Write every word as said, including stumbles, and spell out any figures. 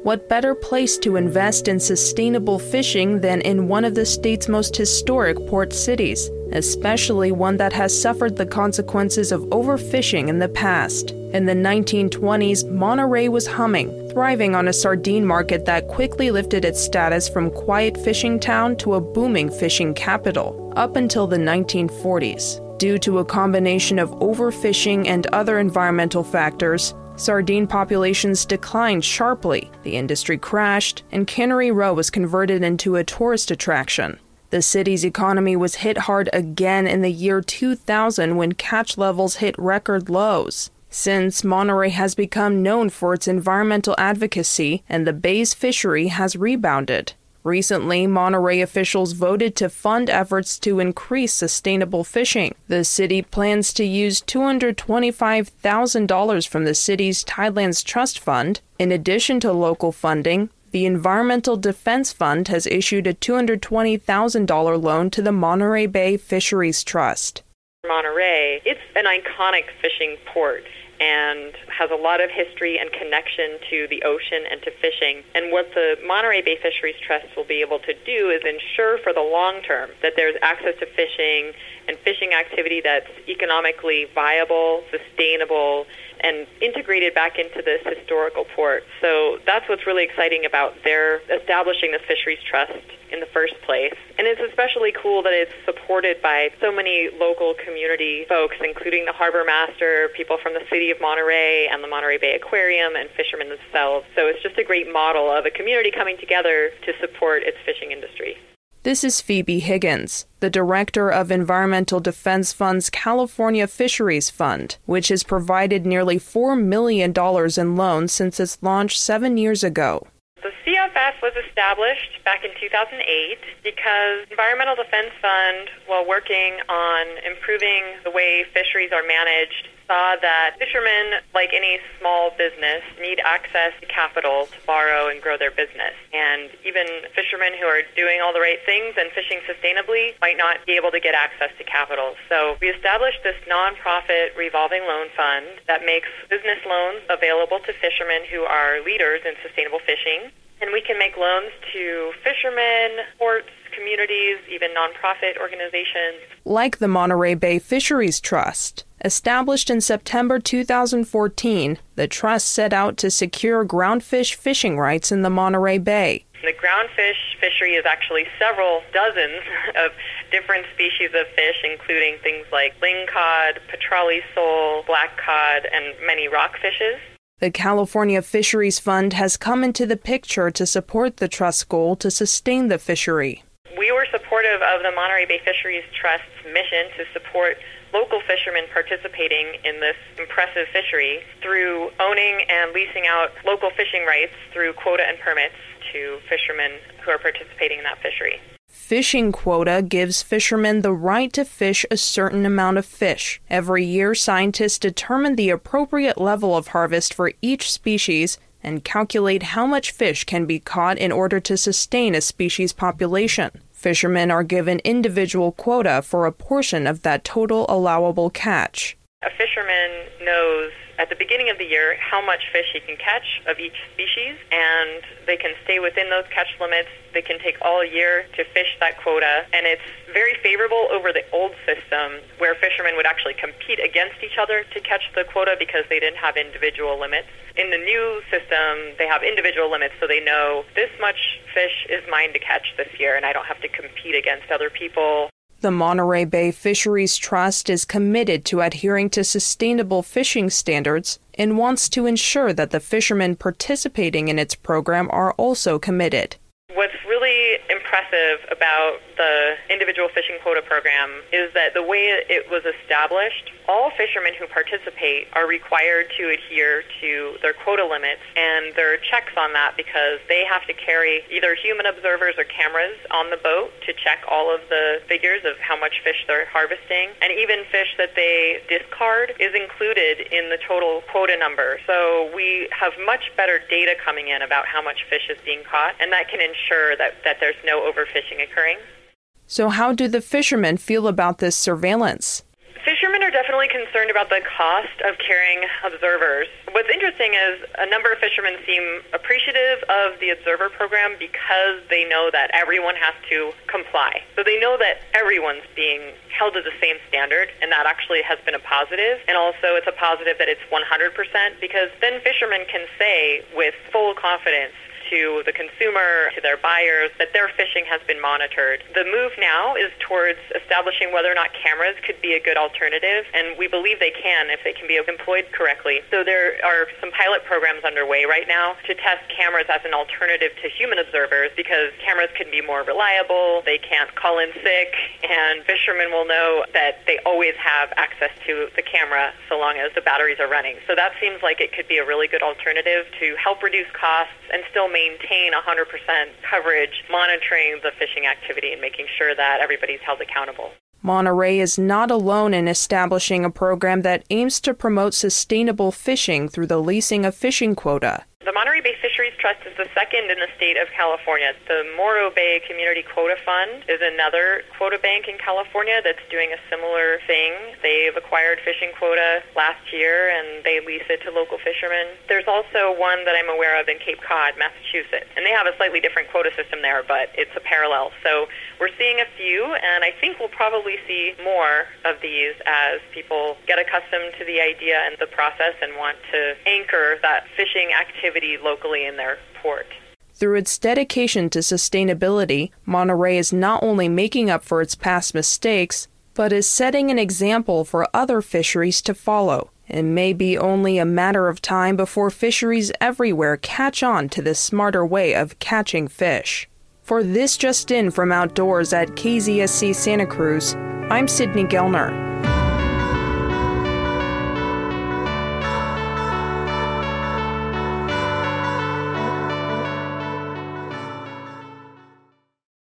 What better place to invest in sustainable fishing than in one of the state's most historic port cities, especially one that has suffered the consequences of overfishing in the past? In the nineteen twenties, Monterey was humming, thriving on a sardine market that quickly lifted its status from quiet fishing town to a booming fishing capital, up until the nineteen forties. Due to a combination of overfishing and other environmental factors, sardine populations declined sharply, the industry crashed, and Cannery Row was converted into a tourist attraction. The city's economy was hit hard again in the year two thousand when catch levels hit record lows. Since, Monterey has become known for its environmental advocacy, and the bay's fishery has rebounded. Recently, Monterey officials voted to fund efforts to increase sustainable fishing. The city plans to use two hundred twenty-five thousand dollars from the city's Tidelands Trust Fund. In addition to local funding, the Environmental Defense Fund has issued a two hundred twenty thousand dollars loan to the Monterey Bay Fisheries Trust. Monterey, it's an iconic fishing port and has a lot of history and connection to the ocean and to fishing. And what the Monterey Bay Fisheries Trust will be able to do is ensure for the long term that there's access to fishing and fishing activity that's economically viable, sustainable, and integrated back into this historical port. So that's what's really exciting about their establishing the Fisheries Trust in the first place. And it's especially cool that it's supported by so many local community folks, including the harbor master, people from the city of Monterey and the Monterey Bay Aquarium, and fishermen themselves. So it's just a great model of a community coming together to support its fishing industry. This is Phoebe Higgins, the director of Environmental Defense Fund's California Fisheries Fund, which has provided nearly four million dollars in loans since its launch seven years ago. The C F F was established back in two thousand eight because Environmental Defense Fund, while working on improving the way fisheries are managed, saw that fishermen, like any small business, need access to capital to borrow and grow their business. And even fishermen who are doing all the right things and fishing sustainably might not be able to get access to capital. So we established this nonprofit revolving loan fund that makes business loans available to fishermen who are leaders in sustainable fishing. And we can make loans to fishermen, ports, communities, even nonprofit organizations. Like the Monterey Bay Fisheries Trust. Established in September two thousand fourteen, the trust set out to secure groundfish fishing rights in the Monterey Bay. The groundfish fishery is actually several dozens of different species of fish, including things like lingcod, petrale sole, black cod, and many rockfishes. The California Fisheries Fund has come into the picture to support the trust's goal to sustain the fishery. We were supportive of the Monterey Bay Fisheries Trust's mission to support local fishermen participating in this impressive fishery through owning and leasing out local fishing rights through quota and permits to fishermen who are participating in that fishery. Fishing quota gives fishermen the right to fish a certain amount of fish. Every year, scientists determine the appropriate level of harvest for each species and calculate how much fish can be caught in order to sustain a species population. Fishermen are given individual quota for a portion of that total allowable catch. A fisherman knows at the beginning of the year how much fish he can catch of each species, and they can stay within those catch limits. They can take all year to fish that quota, and it's very favorable over the old system where fishermen would actually compete against each other to catch the quota because they didn't have individual limits. In the new system, they have individual limits, so they know this much fish is mine to catch this year, and I don't have to compete against other people. The Monterey Bay Fisheries Trust is committed to adhering to sustainable fishing standards and wants to ensure that the fishermen participating in its program are also committed. What's really impressive about the individual fishing quota program is that the way it was established, all fishermen who participate are required to adhere to their quota limits, and there are checks on that because they have to carry either human observers or cameras on the boat to check all of the figures of how much fish they're harvesting, and even fish that they discard is included in the total quota number. So we have much better data coming in about how much fish is being caught, and that can ensure that, that there's no overfishing occurring. So how do the fishermen feel about this surveillance? Fishermen are definitely definitely concerned about the cost of carrying observers. What's interesting is a number of fishermen seem appreciative of the observer program because they know that everyone has to comply. So they know that everyone's being held to the same standard, and that actually has been a positive. And also it's a positive that it's one hundred percent, because then fishermen can say with full confidence to the consumer, to their buyers, that their fishing has been monitored. The move now is towards establishing whether or not cameras could be a good alternative, and we believe they can if they can be employed correctly. So there are some pilot programs underway right now to test cameras as an alternative to human observers, because cameras can be more reliable, they can't call in sick, and fishermen will know that they always have access to the camera so long as the batteries are running. So that seems like it could be a really good alternative to help reduce costs and still maintain one hundred percent coverage, monitoring the fishing activity and making sure that everybody's held accountable. Monterey is not alone in establishing a program that aims to promote sustainable fishing through the leasing of fishing quota. The Monterey Bay Fisheries Trust is the second in the state of California. The Morro Bay Community Quota Fund is another quota bank in California that's doing a similar thing. They've acquired fishing quota last year and they lease it to local fishermen. There's also one that I'm aware of in Cape Cod, Massachusetts, and they have a slightly different quota system there, but it's a parallel. So we're seeing a few, and I think we'll probably see more of these as people get accustomed to the idea and the process and want to anchor that fishing activity locally in their port. Through its dedication to sustainability, Monterey is not only making up for its past mistakes, but is setting an example for other fisheries to follow. It may be only a matter of time before fisheries everywhere catch on to this smarter way of catching fish. For This Just In from Outdoors at K Z S C Santa Cruz, I'm Sydney Gelner.